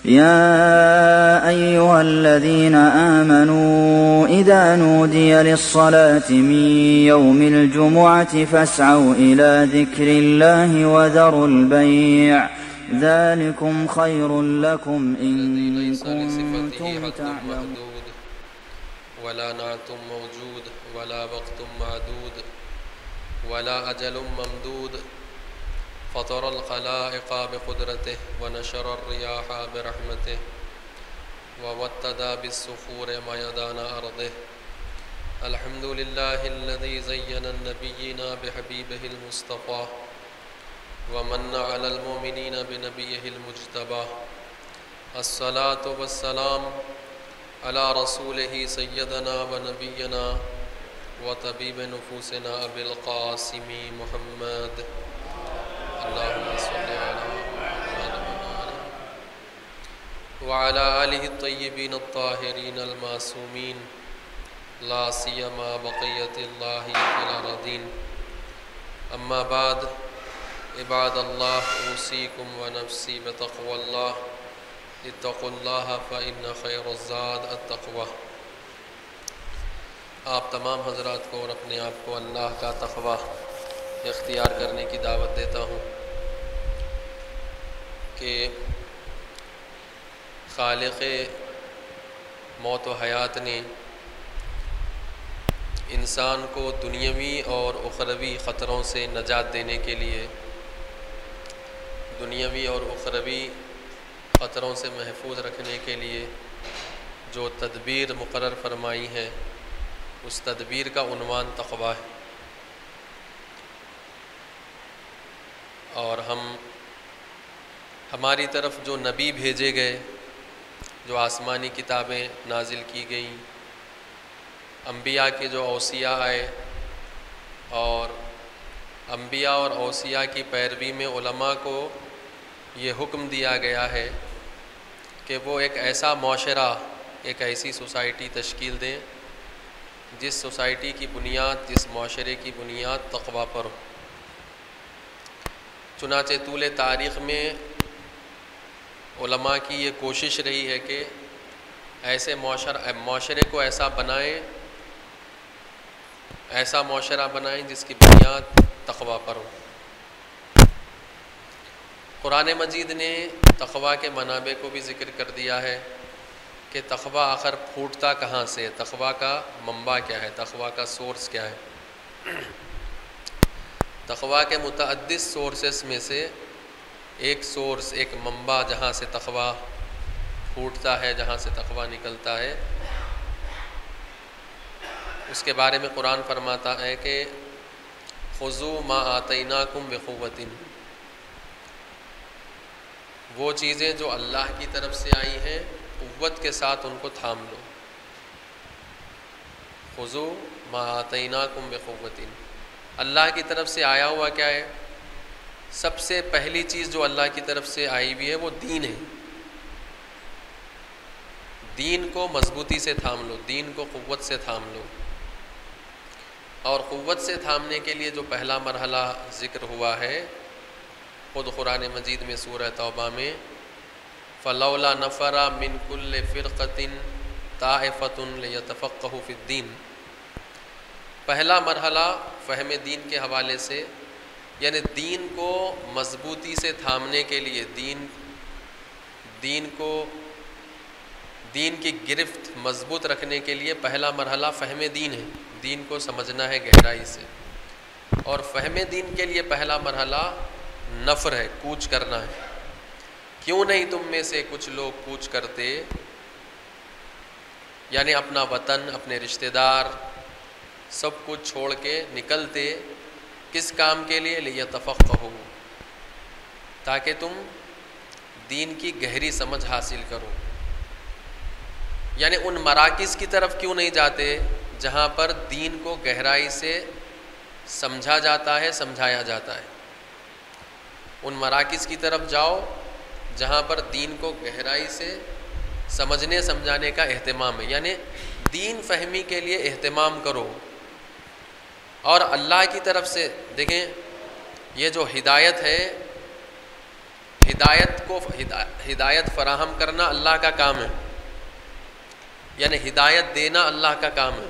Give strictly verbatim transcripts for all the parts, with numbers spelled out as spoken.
يا أيها الذين آمنوا إذا نودي للصلاة من يوم الجمعة فاسعوا إلى ذكر الله وذروا البيع ذلكم خير لكم إن كنتم تعلمون. ولا نعت موجود ولا وقت معدود ولا أجل ممدود فطر الخلائق بقدرته ونشر الرياح برحمته ووتد بالصخور ميدان أرضه. الحمد لله الذي زين النبيين بحبيبه المصطفى ومن على المؤمنين بنبيه المجتبى. الصلاة والسلام على رسوله سيدنا ونبينا وطبيب نفوسنا أبي القاسم محمد. اللهم صل على محمد وعلى آله الطيبين الطاهرين المعصومين لا سيما بقية الله في الأرضين. أما بعد، عباد الله، أوصيكم ونفسي بتقوى الله. اتقوا الله فإن خير الزاد التقوى. آپ تمام حضرات کو اور اپنے آپ کو اللہ کا تقوی اختیار کرنے کی دعوت دیتا ہوں کہ خالق موت و حیات نے انسان کو دنیاوی اور اخروی خطروں سے نجات دینے کے لیے، دنیاوی اور اخروی خطروں سے محفوظ رکھنے کے لیے جو تدبیر مقرر فرمائی ہے، اس تدبیر کا عنوان تقوی ہے۔ اور ہم ہماری طرف جو نبی بھیجے گئے، جو آسمانی کتابیں نازل کی گئیں، انبیاء کے جو اوصیاء آئے، اور انبیاء اور اوصیاء کی پیروی میں علماء کو یہ حکم دیا گیا ہے کہ وہ ایک ایسا معاشرہ، ایک ایسی سوسائٹی تشکیل دیں جس سوسائٹی کی بنیاد، جس معاشرے کی بنیاد تقوی پر ہو۔ چنانچہ طول تاریخ میں علماء کی یہ کوشش رہی ہے کہ ایسے معاشرہ معاشرے کو ایسا بنائیں، ایسا معاشرہ بنائیں جس کی بنیاد تقوی پر ہو۔ قرآن مجید نے تقوی کے منابع کو بھی ذکر کر دیا ہے کہ تقوی آخر پھوٹتا کہاں سے ہے، تقوی کا منبع کیا ہے، تقوی کا سورس کیا ہے۔ تقوی کے متعدد سورسز میں سے ایک سورس، ایک منبع جہاں سے تقوی پھوٹتا ہے، جہاں سے تقوی نکلتا ہے، اس کے بارے میں قرآن فرماتا ہے کہ خذوا ما آتیناکم بقوۃ، وہ چیزیں جو اللہ کی طرف سے آئی ہیں قوت کے ساتھ ان کو تھام لو۔ خذوا ما آتیناکم بقوۃ، اللہ کی طرف سے آیا ہوا کیا ہے؟ سب سے پہلی چیز جو اللہ کی طرف سے آئی ہوئی ہے وہ دین ہے۔ دین کو مضبوطی سے تھام لو، دین کو قوت سے تھام لو۔ اور قوت سے تھامنے کے لیے جو پہلا مرحلہ ذکر ہوا ہے خود قرآن مجید میں سورہ توبہ میں، فلولا نفر من کل فرقۃ طائفۃ لیتفقہوا فی الدین، پہلا مرحلہ فہم دین کے حوالے سے، یعنی دین کو مضبوطی سے تھامنے کے لیے، دین دین کو دین کی گرفت مضبوط رکھنے کے لیے پہلا مرحلہ فہم دین ہے، دین کو سمجھنا ہے گہرائی سے۔ اور فہم دین کے لیے پہلا مرحلہ نفر ہے، کوچ کرنا ہے۔ کیوں نہیں تم میں سے کچھ لوگ کوچ کرتے، یعنی اپنا وطن، اپنے رشتہ دار، سب کچھ چھوڑ کے نکلتے، کس کام کے لیے؟ لیتفقہوا، تاکہ تم دین کی گہری سمجھ حاصل کرو۔ یعنی ان مراکز کی طرف کیوں نہیں جاتے جہاں پر دین کو گہرائی سے سمجھا جاتا ہے، سمجھایا جاتا ہے؟ ان مراکز کی طرف جاؤ جہاں پر دین کو گہرائی سے سمجھنے سمجھانے کا اہتمام ہے، یعنی دین فہمی کے لیے اہتمام کرو۔ اور اللہ کی طرف سے دیکھیں، یہ جو ہدایت ہے، ہدایت کو ہدایت فراہم کرنا اللہ کا کام ہے، یعنی ہدایت دینا اللہ کا کام ہے،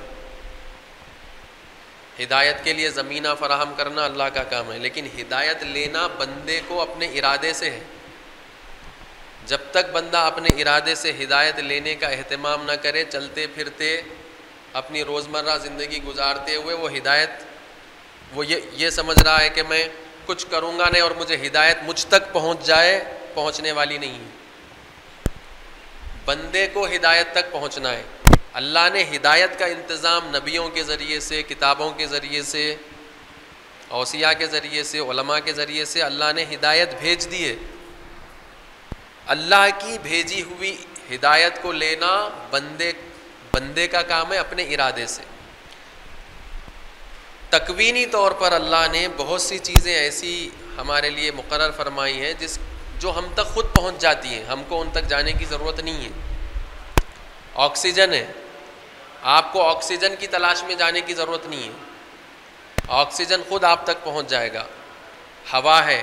ہدایت کے لیے زمینہ فراہم کرنا اللہ کا کام ہے، لیکن ہدایت لینا بندے کو اپنے ارادے سے ہے۔ جب تک بندہ اپنے ارادے سے ہدایت لینے کا اہتمام نہ کرے، چلتے پھرتے اپنی روزمرہ زندگی گزارتے ہوئے وہ ہدایت وہ یہ یہ سمجھ رہا ہے کہ میں کچھ کروں گا نہیں اور مجھے ہدایت مجھ تک پہنچ جائے، پہنچنے والی نہیں ہے۔ بندے کو ہدایت تک پہنچنا ہے۔ اللہ نے ہدایت کا انتظام نبیوں کے ذریعے سے، کتابوں کے ذریعے سے، اوصیاء کے ذریعے سے، علماء کے ذریعے سے اللہ نے ہدایت بھیج دی ہے۔ اللہ کی بھیجی ہوئی ہدایت کو لینا بندے بندے کا کام ہے اپنے ارادے سے۔ تکوینی طور پر اللہ نے بہت سی چیزیں ایسی ہمارے لیے مقرر فرمائی ہیں جس جو ہم تک خود پہنچ جاتی ہیں، ہم کو ان تک جانے کی ضرورت نہیں ہے۔ آکسیجن ہے، آپ کو آکسیجن کی تلاش میں جانے کی ضرورت نہیں ہے، آکسیجن خود آپ تک پہنچ جائے گا۔ ہوا ہے،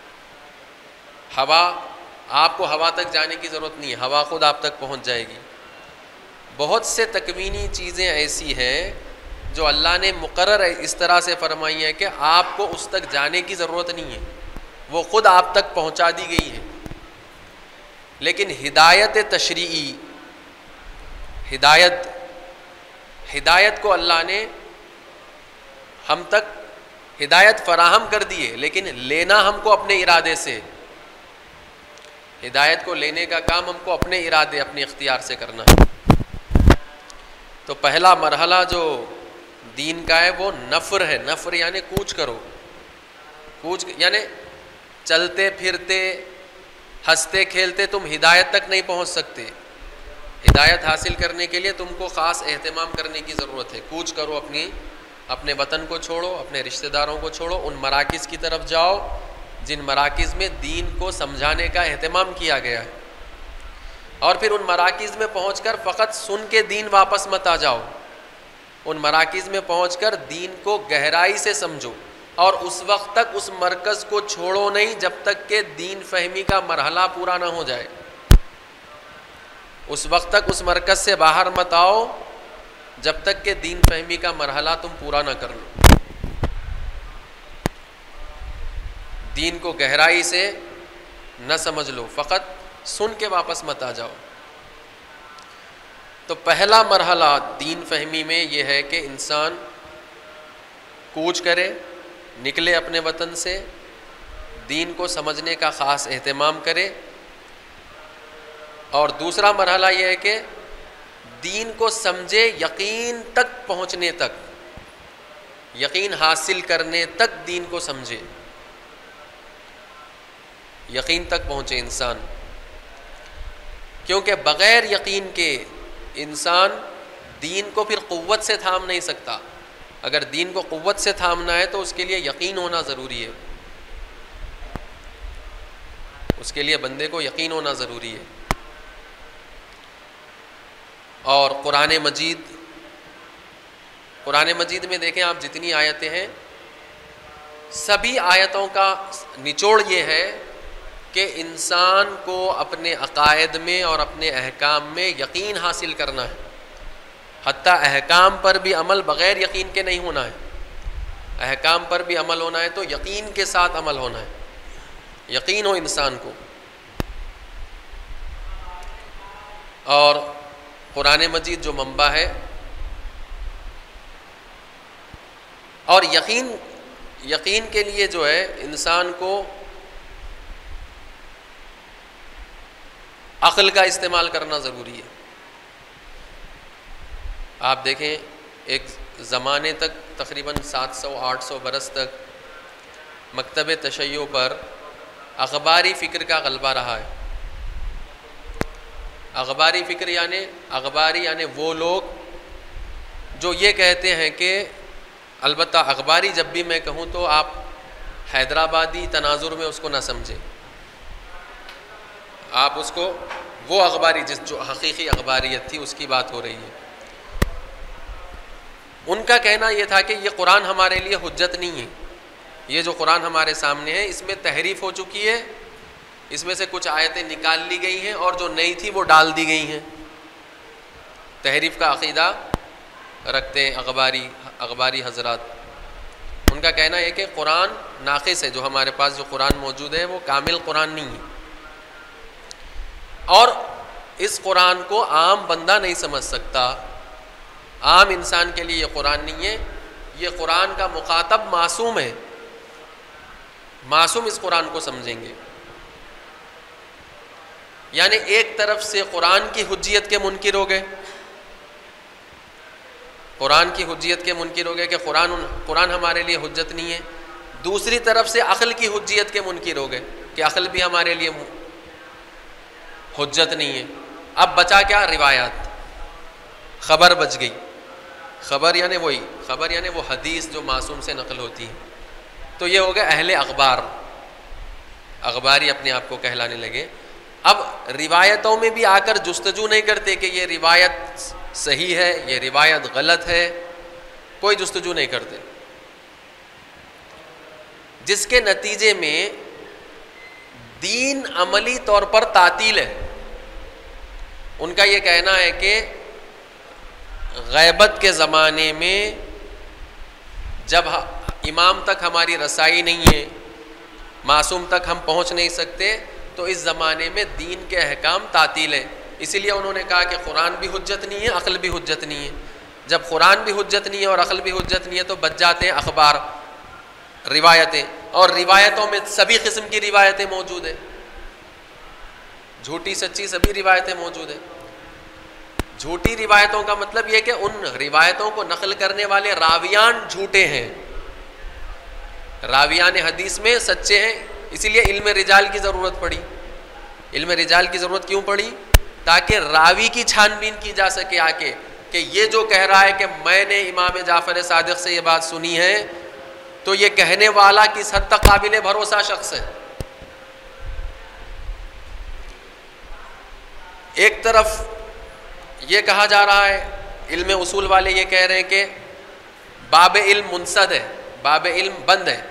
ہوا آپ کو ہوا تک جانے کی ضرورت نہیں ہے، ہوا خود آپ تک پہنچ جائے گی۔ بہت سے تکوینی چیزیں ایسی ہیں جو اللہ نے مقرر اس طرح سے فرمائی ہیں کہ آپ کو اس تک جانے کی ضرورت نہیں ہے، وہ خود آپ تک پہنچا دی گئی ہے۔ لیکن ہدایت تشریعی، ہدایت ہدایت کو اللہ نے ہم تک ہدایت فراہم کر دی ہے، لیکن لینا ہم کو اپنے ارادے سے، ہدایت کو لینے کا کام ہم کو اپنے ارادے، اپنے اختیار سے کرنا ہے۔ تو پہلا مرحلہ جو دین کا ہے وہ نفر ہے، نفر یعنی کوچ کرو، کوچ یعنی چلتے پھرتے ہنستے کھیلتے تم ہدایت تک نہیں پہنچ سکتے۔ ہدایت حاصل کرنے کے لیے تم کو خاص اہتمام کرنے کی ضرورت ہے۔ کوچ کرو، اپنی اپنے وطن کو چھوڑو، اپنے رشتہ داروں کو چھوڑو، ان مراکز کی طرف جاؤ جن مراکز میں دین کو سمجھانے کا اہتمام کیا گیا ہے، اور پھر ان مراکز میں پہنچ کر فقط سن کے دین واپس مت آ جاؤ، ان مراکز میں پہنچ کر دین کو گہرائی سے سمجھو، اور اس وقت تک اس مرکز کو چھوڑو نہیں جب تک کہ دین فہمی کا مرحلہ پورا نہ ہو جائے۔ اس وقت تک اس مرکز سے باہر مت آؤ جب تک کہ دین فہمی کا مرحلہ تم پورا نہ کر لو، دین کو گہرائی سے نہ سمجھ لو، فقط سن کے واپس مت آ جاؤ۔ تو پہلا مرحلہ دین فہمی میں یہ ہے کہ انسان کوچ کرے، نکلے اپنے وطن سے، دین کو سمجھنے کا خاص اہتمام کرے، اور دوسرا مرحلہ یہ ہے کہ دین کو سمجھے، یقین تک پہنچنے تک، یقین حاصل کرنے تک دین کو سمجھے، یقین تک پہنچے انسان، کیونکہ بغیر یقین کے انسان دین کو پھر قوت سے تھام نہیں سکتا۔ اگر دین کو قوت سے تھامنا ہے تو اس کے لیے یقین ہونا ضروری ہے، اس کے لیے بندے کو یقین ہونا ضروری ہے۔ اور قرآن مجید قرآن مجید میں دیکھیں آپ جتنی آیتیں ہیں، سبھی آیتوں کا نچوڑ یہ ہے کہ انسان کو اپنے عقائد میں اور اپنے احکام میں یقین حاصل کرنا ہے، حتیٰ احکام پر بھی عمل بغیر یقین کے نہیں ہونا ہے، احکام پر بھی عمل ہونا ہے تو یقین کے ساتھ عمل ہونا ہے، یقین ہو انسان کو۔ اور قرآن مجید جو منبع ہے، اور یقین یقین کے لیے جو ہے انسان کو عقل کا استعمال کرنا ضروری ہے۔ آپ دیکھیں ایک زمانے تک تقریباً سات سو آٹھ سو برس تک مکتب تشیع پر اخباری فکر کا غلبہ رہا ہے۔ اخباری فکر یعنی اخباری یعنی وہ لوگ جو یہ کہتے ہیں کہ، البتہ اخباری جب بھی میں کہوں تو آپ حیدرآبادی تناظر میں اس کو نہ سمجھیں، آپ اس کو وہ اخباری جس جو حقیقی اخباریت تھی اس کی بات ہو رہی ہے۔ ان کا کہنا یہ تھا کہ یہ قرآن ہمارے لیے حجت نہیں ہے، یہ جو قرآن ہمارے سامنے ہے اس میں تحریف ہو چکی ہے، اس میں سے کچھ آیتیں نکال لی گئی ہیں اور جو نئی تھی وہ ڈال دی گئی ہیں. تحریف کا عقیدہ رکھتے ہیں اخباری اخباری حضرات. ان کا کہنا ہے کہ قرآن ناقص ہے، جو ہمارے پاس جو قرآن موجود ہے وہ کامل قرآن نہیں ہے، اور اس قرآن کو عام بندہ نہیں سمجھ سکتا. عام انسان کے لیے یہ قرآن نہیں ہے، یہ قرآن کا مخاطب معصوم ہے، معصوم اس قرآن کو سمجھیں گے. یعنی ایک طرف سے قرآن کی حجیت کے منکر ہو گئے، قرآن کی حجیت کے منکر ہو گئے کہ قرآن قرآن ہمارے لیے حجت نہیں ہے. دوسری طرف سے عقل کی حجیت کے منکر ہو گئے کہ عقل بھی ہمارے لیے حجت نہیں ہے. اب بچا کیا؟ روایات. خبر بچ گئی. خبر یعنی وہی خبر یعنی وہ حدیث جو معصوم سے نقل ہوتی ہے. تو یہ ہو گئے اہل اخبار، اخباری اپنے آپ کو کہلانے لگے. اب روایتوں میں بھی آ کر جستجو نہیں کرتے کہ یہ روایت صحیح ہے، یہ روایت غلط ہے، کوئی جستجو نہیں کرتے، جس کے نتیجے میں دین عملی طور پر تعطیل ہے. ان کا یہ کہنا ہے کہ غیبت کے زمانے میں جب امام تک ہماری رسائی نہیں ہے، معصوم تک ہم پہنچ نہیں سکتے، تو اس زمانے میں دین کے احکام تعطیل ہے. اسی لیے انہوں نے کہا کہ قرآن بھی حجت نہیں ہے، عقل بھی حجت نہیں ہے. جب قرآن بھی حجت نہیں ہے اور عقل بھی حجت نہیں ہے تو بچ جاتے ہیں اخبار، روایتیں. اور روایتوں میں سبھی قسم کی روایتیں موجود ہیں، جھوٹی سچی سبھی روایتیں موجود ہیں. جھوٹی روایتوں کا مطلب یہ کہ ان روایتوں کو نقل کرنے والے راویان جھوٹے ہیں، راویان حدیث میں سچے ہیں. اسی لیے علم رجال کی ضرورت پڑی. علم رجال کی ضرورت کیوں پڑی؟ تاکہ راوی کی چھان بین کی جا سکے آ کے کہ یہ جو کہہ رہا ہے کہ میں نے امام جعفر صادق سے یہ بات سنی ہے، تو یہ کہنے والا کس حد تک قابل بھروسہ شخص ہے. ایک طرف یہ کہا جا رہا ہے، علم اصول والے یہ کہہ رہے ہیں کہ باب علم منسد ہے، باب علم بند ہے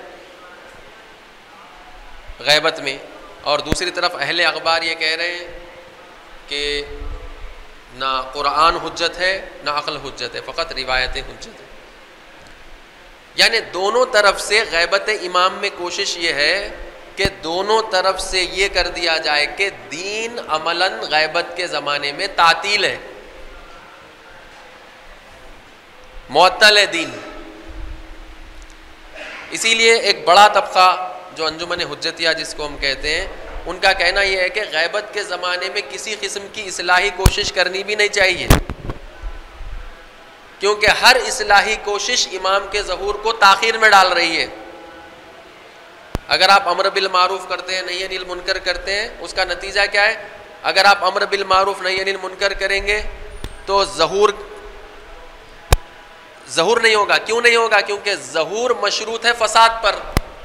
غیبت میں. اور دوسری طرف اہل اخبار یہ کہہ رہے ہیں کہ نہ قرآن حجت ہے نہ عقل حجت ہے، فقط روایتیں حجت ہے. یعنی دونوں طرف سے غیبت امام میں کوشش یہ ہے کہ دونوں طرف سے یہ کر دیا جائے کہ دین عملاً غیبت کے زمانے میں تعطیل ہے، معطل ہے دین. اسی لیے ایک بڑا طبقہ جو انجمن حجتیہ جس کو ہم کہتے ہیں، ان کا کہنا یہ ہے کہ غیبت کے زمانے میں کسی قسم کی اصلاحی کوشش کرنی بھی نہیں چاہیے، کیونکہ ہر اصلاحی کوشش امام کے ظہور کو تاخیر میں ڈال رہی ہے. اگر آپ امر بالمعروف کرتے ہیں، نہی عن المنکر کرتے ہیں، اس کا نتیجہ کیا ہے؟ اگر آپ امر بالمعروف نہی عن المنکر کریں گے تو ظہور ظہور نہیں ہوگا. کیوں نہیں ہوگا؟ کیونکہ ظہور مشروط ہے فساد پر.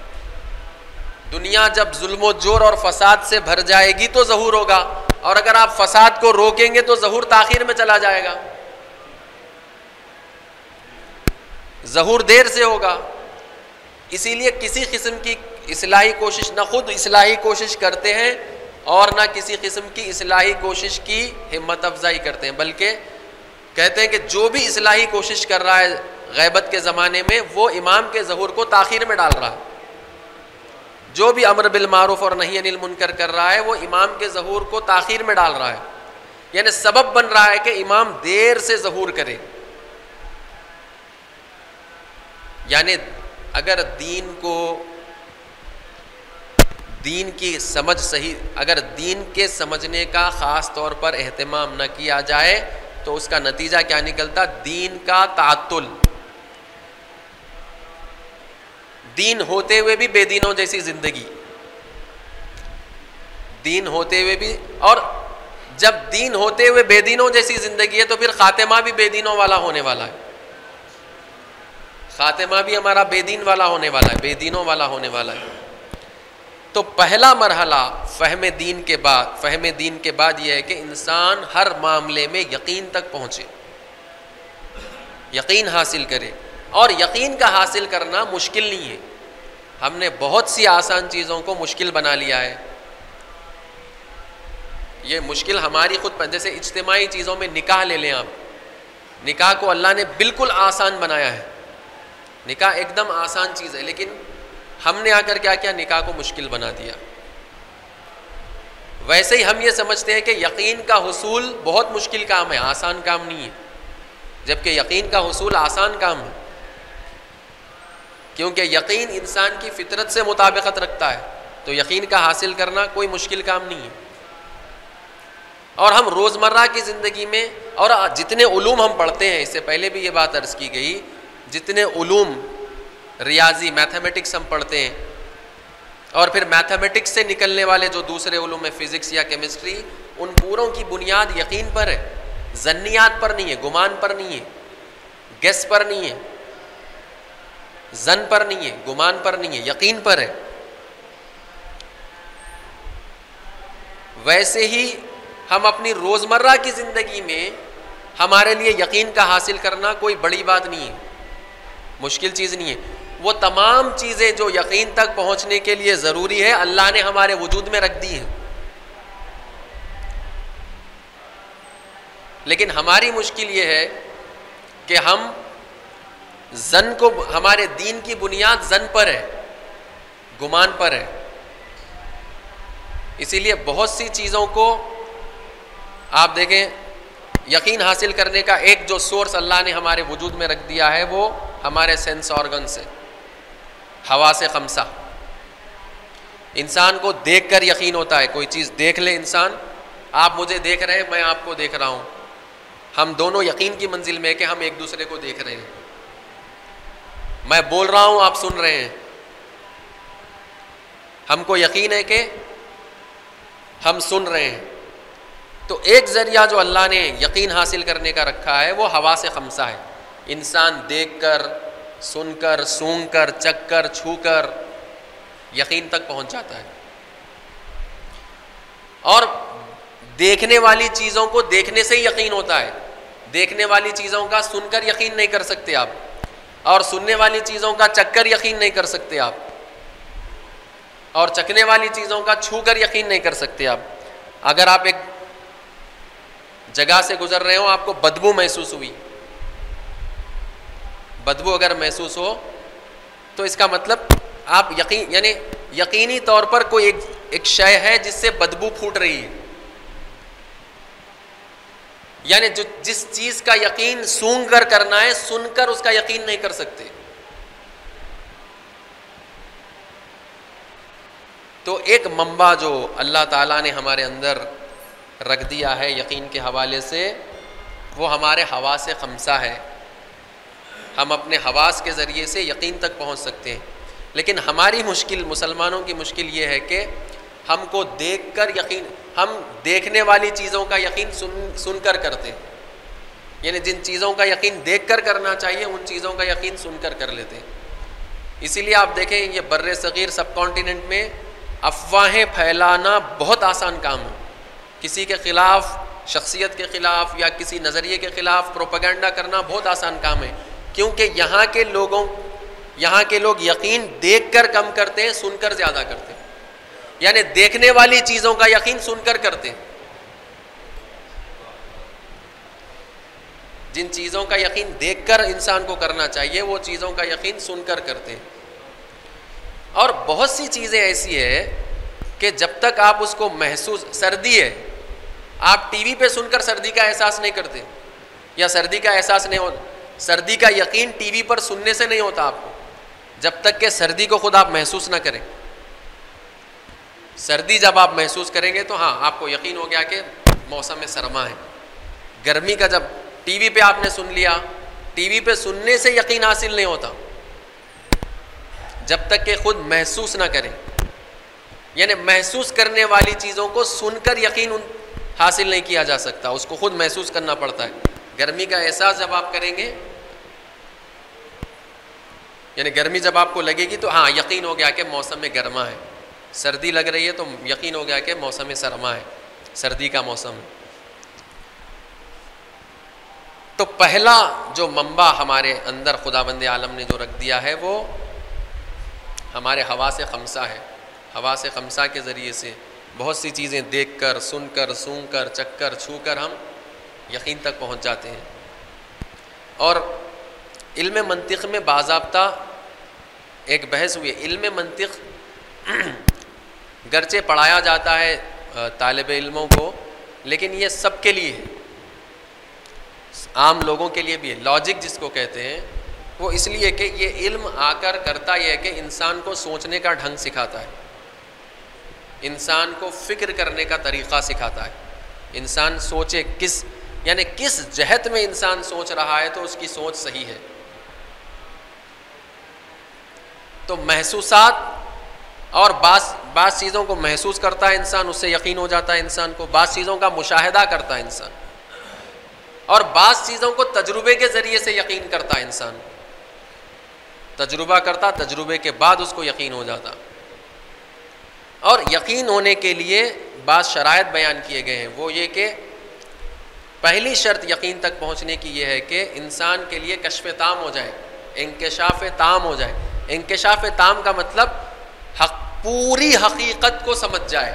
دنیا جب ظلم و جور اور فساد سے بھر جائے گی تو ظہور ہوگا، اور اگر آپ فساد کو روکیں گے تو ظہور تاخیر میں چلا جائے گا، ظہور دیر سے ہوگا. اسی لیے کسی قسم کی اصلاحی کوشش، نہ خود اصلاحی کوشش کرتے ہیں اور نہ کسی قسم کی اصلاحی کوشش کی ہمت افزائی کرتے ہیں، بلکہ کہتے ہیں کہ جو بھی اصلاحی کوشش کر رہا ہے غیبت کے زمانے میں وہ امام کے ظہور کو تاخیر میں ڈال رہا ہے. جو بھی امر بالمعروف اور نہی عن المنکر کر رہا ہے وہ امام کے ظہور کو تاخیر میں ڈال رہا ہے، یعنی سبب بن رہا ہے کہ امام دیر سے ظہور کرے. یعنی اگر دین کو دین کی سمجھ صحیح اگر دین کے سمجھنے کا خاص طور پر اہتمام نہ کیا جائے تو اس کا نتیجہ کیا نکلتا؟ دین کا تعطل، دین ہوتے ہوئے بھی بے دینوں جیسی زندگی، دین ہوتے ہوئے بھی. اور جب دین ہوتے ہوئے بے دینوں جیسی زندگی ہے تو پھر خاتمہ بھی بے دینوں والا ہونے والا ہے، خاتمہ بھی ہمارا بے دین والا ہونے والا ہے، بے دینوں والا ہونے والا ہے. تو پہلا مرحلہ فہم دین کے بعد فہم دین کے بعد یہ ہے کہ انسان ہر معاملے میں یقین تک پہنچے، یقین حاصل کرے. اور یقین کا حاصل کرنا مشکل نہیں ہے، ہم نے بہت سی آسان چیزوں کو مشکل بنا لیا ہے. یہ مشکل ہماری خود پر، جیسے اجتماعی چیزوں میں نکاح لے لیں آپ، نکاح کو اللہ نے بالکل آسان بنایا ہے، نکاح ایک دم آسان چیز ہے، لیکن ہم نے آ کر کیا کیا، نکاح کو مشکل بنا دیا۔ ویسے ہی ہم یہ سمجھتے ہیں کہ یقین کا حصول بہت مشکل کام ہے، آسان کام نہیں ہے، جبکہ یقین کا حصول آسان کام ہے، کیونکہ یقین انسان کی فطرت سے مطابقت رکھتا ہے، تو یقین کا حاصل کرنا کوئی مشکل کام نہیں ہے۔ اور ہم روزمرہ کی زندگی میں، اور جتنے علوم ہم پڑھتے ہیں، اس سے پہلے بھی یہ بات عرض کی گئی، جتنے علوم ریاضی میتھمیٹکس ہم پڑھتے ہیں، اور پھر میتھمیٹکس سے نکلنے والے جو دوسرے علوم ہیں، فزکس یا کیمسٹری، ان پوروں کی بنیاد یقین پر ہے، ظنیات پر نہیں ہے، گمان پر نہیں ہے، گیس پر نہیں ہے، ظن پر نہیں ہے، گمان پر نہیں ہے، یقین پر ہے۔ ویسے ہی ہم اپنی روزمرہ کی زندگی میں ہمارے لیے یقین کا حاصل کرنا کوئی بڑی بات نہیں ہے، مشکل چیز نہیں ہے۔ وہ تمام چیزیں جو یقین تک پہنچنے کے لیے ضروری ہے، اللہ نے ہمارے وجود میں رکھ دی ہیں، لیکن ہماری مشکل یہ ہے کہ ہم ظن کو، ہمارے دین کی بنیاد ظن پر ہے، گمان پر ہے، اسی لیے بہت سی چیزوں کو آپ دیکھیں، یقین حاصل کرنے کا ایک جو سورس اللہ نے ہمارے وجود میں رکھ دیا ہے وہ ہمارے سینس آرگن سے، حواس خمسہ۔ انسان کو دیکھ کر یقین ہوتا ہے، کوئی چیز دیکھ لے انسان، آپ مجھے دیکھ رہے ہیں، میں آپ کو دیکھ رہا ہوں، ہم دونوں یقین کی منزل میں ہے کہ ہم ایک دوسرے کو دیکھ رہے ہیں، میں بول رہا ہوں، آپ سن رہے ہیں، ہم کو یقین ہے کہ ہم سن رہے ہیں۔ تو ایک ذریعہ جو اللہ نے یقین حاصل کرنے کا رکھا ہے وہ حواس خمسہ ہے، انسان دیکھ کر، سن کر، سونگھ کر، چکھ کر، چھو کر یقین تک پہنچ جاتا ہے۔ اور دیکھنے والی چیزوں کو دیکھنے سے ہی یقین ہوتا ہے، دیکھنے والی چیزوں کا سن کر یقین نہیں کر سکتے آپ، اور سننے والی چیزوں کا چکھ کر یقین نہیں کر سکتے آپ، اور چکھنے والی چیزوں کا چھو کر یقین نہیں کر سکتے آپ۔ اگر آپ ایک جگہ سے گزر رہے ہو، آپ کو بدبو محسوس ہوئی، بدبو اگر محسوس ہو تو اس کا مطلب آپ یقین، یعنی یقینی طور پر کوئی ایک ایک شے ہے جس سے بدبو پھوٹ رہی ہے، یعنی جو جس چیز کا یقین سونگھ کر کرنا ہے، سن کر اس کا یقین نہیں کر سکتے۔ تو ایک منبع جو اللہ تعالیٰ نے ہمارے اندر رکھ دیا ہے یقین کے حوالے سے، وہ ہمارے حواس خمسہ ہے، ہم اپنے حواس کے ذریعے سے یقین تک پہنچ سکتے ہیں۔ لیکن ہماری مشکل، مسلمانوں کی مشکل یہ ہے کہ ہم کو دیکھ کر یقین، ہم دیکھنے والی چیزوں کا یقین سن سن کر کرتے ہیں، یعنی جن چیزوں کا یقین دیکھ کر کرنا چاہیے ان چیزوں کا یقین سن کر کر لیتے ہیں۔ اسی لیے آپ دیکھیں یہ بر صغیر سب کانٹیننٹ میں افواہیں پھیلانا بہت آسان کام ہے، کسی کے خلاف، شخصیت کے خلاف یا کسی نظریے کے خلاف پروپیگنڈا کرنا بہت آسان کام ہے، کیونکہ یہاں کے لوگوں یہاں کے لوگ یقین دیکھ کر کم کرتے ہیں، سن کر زیادہ کرتے ہیں، یعنی دیکھنے والی چیزوں کا یقین سن کر کرتے ہیں، جن چیزوں کا یقین دیکھ کر انسان کو کرنا چاہیے وہ چیزوں کا یقین سن کر کرتے ہیں۔ اور بہت سی چیزیں ایسی ہے کہ جب تک آپ اس کو محسوس، سردی ہے، آپ ٹی وی پہ سن کر سردی کا احساس نہیں کرتے، یا سردی کا احساس نہیں ہوتا، سردی کا یقین ٹی وی پر سننے سے نہیں ہوتا آپ کو، جب تک کہ سردی کو خود آپ محسوس نہ کریں۔ سردی جب آپ محسوس کریں گے تو ہاں آپ کو یقین ہو گیا کہ موسم سرما ہے۔ گرمی کا جب ٹی وی پہ آپ نے سن لیا، ٹی وی پہ سننے سے یقین حاصل نہیں ہوتا جب تک کہ خود محسوس نہ کریں، یعنی محسوس کرنے والی چیزوں کو سن کر یقین حاصل نہیں کیا جا سکتا، اس کو خود محسوس کرنا پڑتا ہے۔ گرمی کا احساس جب آپ کریں گے، یعنی گرمی جب آپ کو لگے گی تو ہاں یقین ہو گیا کہ موسم میں گرما ہے، سردی لگ رہی ہے تو یقین ہو گیا کہ موسم سرما ہے، سردی کا موسم ہے۔ تو پہلا جو منبع ہمارے اندر خداوند عالم نے جو رکھ دیا ہے وہ ہمارے حواس خمسہ ہے، حواس خمسہ کے ذریعے سے بہت سی چیزیں دیکھ کر، سن کر، سونگ کر، چکھ کر، چھو کر ہم یقین تک پہنچ جاتے ہیں. اور علم منطق میں باضابطہ ایک بحث ہوئی ہے. علم منطق گرچہ پڑھایا جاتا ہے طالب علموں کو، لیکن یہ سب کے لیے ہے، عام لوگوں کے لیے بھی ہے. لاجک جس کو کہتے ہیں وہ اس لیے کہ یہ علم آ کر کرتا یہ ہے کہ انسان کو سوچنے کا ڈھنگ سکھاتا ہے، انسان کو فکر کرنے کا طریقہ سکھاتا ہے. انسان سوچے کس یعنی کس جہت میں انسان سوچ رہا ہے تو اس کی سوچ صحیح ہے. تو محسوسات اور بعض بعض چیزوں کو محسوس کرتا ہے انسان، اس سے یقین ہو جاتا ہے انسان کو. بعض چیزوں کا مشاہدہ کرتا ہے انسان، اور بعض چیزوں کو تجربے کے ذریعے سے یقین کرتا ہے انسان. تجربہ کرتا، تجربے کے بعد اس کو یقین ہو جاتا. اور یقین ہونے کے لیے بعض شرائط بیان کیے گئے ہیں. وہ یہ کہ پہلی شرط یقین تک پہنچنے کی یہ ہے کہ انسان کے لیے کشف تام ہو جائے، انکشاف تام ہو جائے. انکشاف تام کا مطلب حق پوری حقیقت کو سمجھ جائے،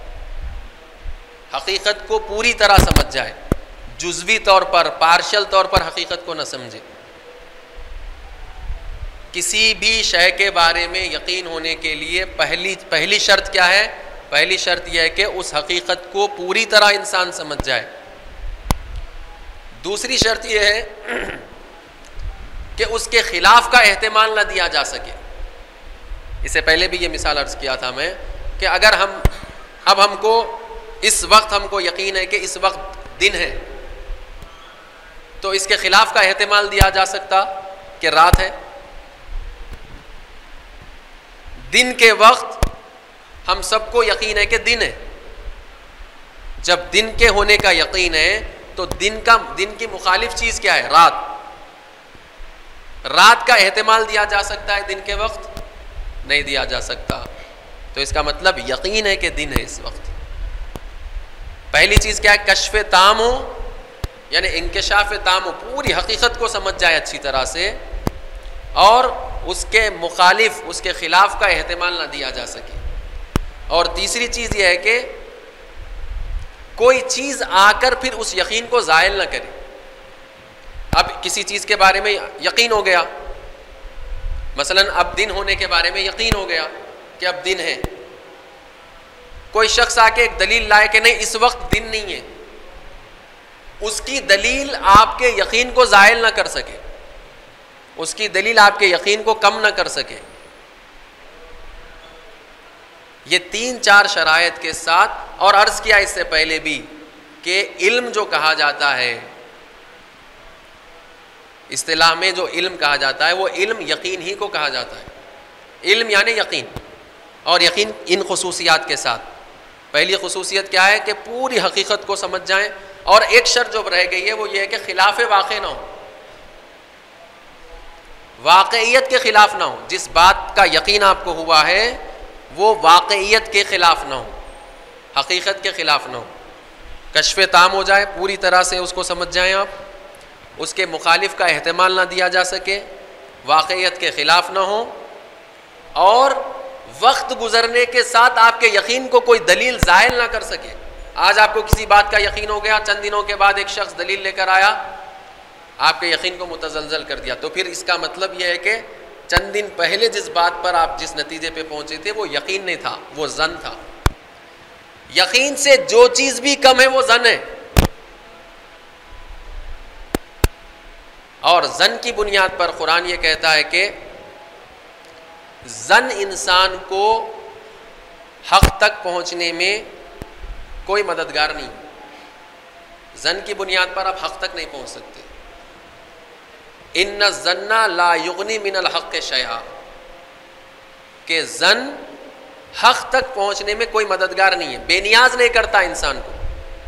حقیقت کو پوری طرح سمجھ جائے، جزوی طور پر، پارشل طور پر حقیقت کو نہ سمجھے. کسی بھی شے کے بارے میں یقین ہونے کے لیے پہلی پہلی شرط کیا ہے؟ پہلی شرط یہ ہے کہ اس حقیقت کو پوری طرح انسان سمجھ جائے. دوسری شرط یہ ہے کہ اس کے خلاف کا احتمال نہ دیا جا سکے. اس سے پہلے بھی یہ مثال عرض کیا تھا میں کہ اگر ہم اب ہم کو اس وقت ہم کو یقین ہے کہ اس وقت دن ہے، تو اس کے خلاف کا احتمال دیا جا سکتا کہ رات ہے. دن کے وقت ہم سب کو یقین ہے کہ دن ہے. جب دن کے ہونے کا یقین ہے تو دن کا دن کی مخالف چیز کیا ہے؟ رات. رات کا احتمال دیا جا سکتا ہے، دن کے وقت نہیں دیا جا سکتا. تو اس کا مطلب یقین ہے کہ دن ہے اس وقت. پہلی چیز کیا ہے؟ کشف تام ہو، یعنی انکشاف تام ہو، پوری حقیقت کو سمجھ جائے اچھی طرح سے، اور اس کے مخالف، اس کے خلاف کا احتمال نہ دیا جا سکے. اور تیسری چیز یہ ہے کہ کوئی چیز آ کر پھر اس یقین کو زائل نہ کرے. اب کسی چیز کے بارے میں یقین ہو گیا، مثلا اب دن ہونے کے بارے میں یقین ہو گیا کہ اب دن ہے. کوئی شخص آ کے ایک دلیل لائے کہ نہیں اس وقت دن نہیں ہے، اس کی دلیل آپ کے یقین کو زائل نہ کر سکے، اس کی دلیل آپ کے یقین کو کم نہ کر سکے. یہ تین چار شرائط کے ساتھ، اور عرض کیا اس سے پہلے بھی کہ علم جو کہا جاتا ہے، اصطلاح میں جو علم کہا جاتا ہے وہ علم یقین ہی کو کہا جاتا ہے. علم یعنی یقین، اور یقین ان خصوصیات کے ساتھ. پہلی خصوصیت کیا ہے کہ پوری حقیقت کو سمجھ جائیں، اور ایک شرط جو رہ گئی ہے وہ یہ ہے کہ خلاف واقع نہ ہو، واقعیت کے خلاف نہ ہو. جس بات کا یقین آپ کو ہوا ہے وہ واقعیت کے خلاف نہ ہو، حقیقت کے خلاف نہ ہو. کشف تام ہو جائے، پوری طرح سے اس کو سمجھ جائیں آپ، اس کے مخالف کا احتمال نہ دیا جا سکے، واقعیت کے خلاف نہ ہو، اور وقت گزرنے کے ساتھ آپ کے یقین کو کوئی دلیل زائل نہ کر سکے. آج آپ کو کسی بات کا یقین ہو گیا، چند دنوں کے بعد ایک شخص دلیل لے کر آیا، آپ کے یقین کو متزلزل کر دیا، تو پھر اس کا مطلب یہ ہے کہ چند دن پہلے جس بات پر آپ جس نتیجے پہ پہنچے تھے وہ یقین نہیں تھا، وہ ظن تھا. یقین سے جو چیز بھی کم ہے وہ ظن ہے. اور ظن کی بنیاد پر قرآن یہ کہتا ہے کہ ظن انسان کو حق تک پہنچنے میں کوئی مددگار نہیں. ظن کی بنیاد پر آپ حق تک نہیں پہنچ سکتے. ان الظن لا یغنی من الحق شیئا، کہ ظن حق تک پہنچنے میں کوئی مددگار نہیں ہے، بے نیاز نہیں کرتا انسان کو.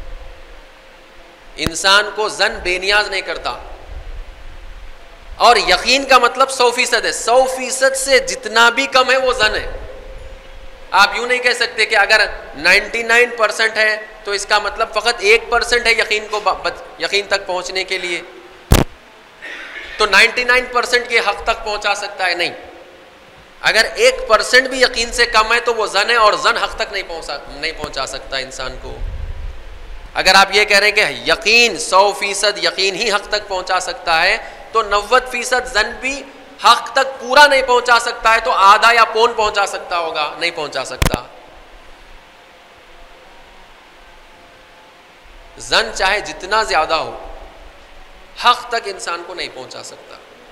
انسان کو ظن بے نیاز نہیں کرتا. اور یقین کا مطلب سو فیصد ہے، سو فیصد سے جتنا بھی کم ہے وہ ظن ہے. آپ یوں نہیں کہہ سکتے کہ اگر نائنٹی نائن پرسینٹ ہے تو اس کا مطلب فقط ایک پرسینٹ ہے یقین کو یقین تک پہنچنے کے لیے، تو نائنٹی نائن پرسینٹ کے حق تک پہنچا سکتا ہے. نہیں، اگر ایک پرسنٹ بھی یقین سے کم ہے تو وہ زن ہے، اور زن حق تک نہیں پہنچا نہیں پہنچا سکتا انسان کو. اگر آپ یہ کہہ رہے ہیں کہ یقین سو فیصد یقین ہی حق تک پہنچا سکتا ہے، تو نوے فیصد زن بھی حق تک پورا نہیں پہنچا سکتا ہے، تو آدھا یا پون پہنچا سکتا ہوگا؟ نہیں پہنچا سکتا. زن چاہے جتنا زیادہ ہو، حق تک انسان کو نہیں پہنچا سکتا.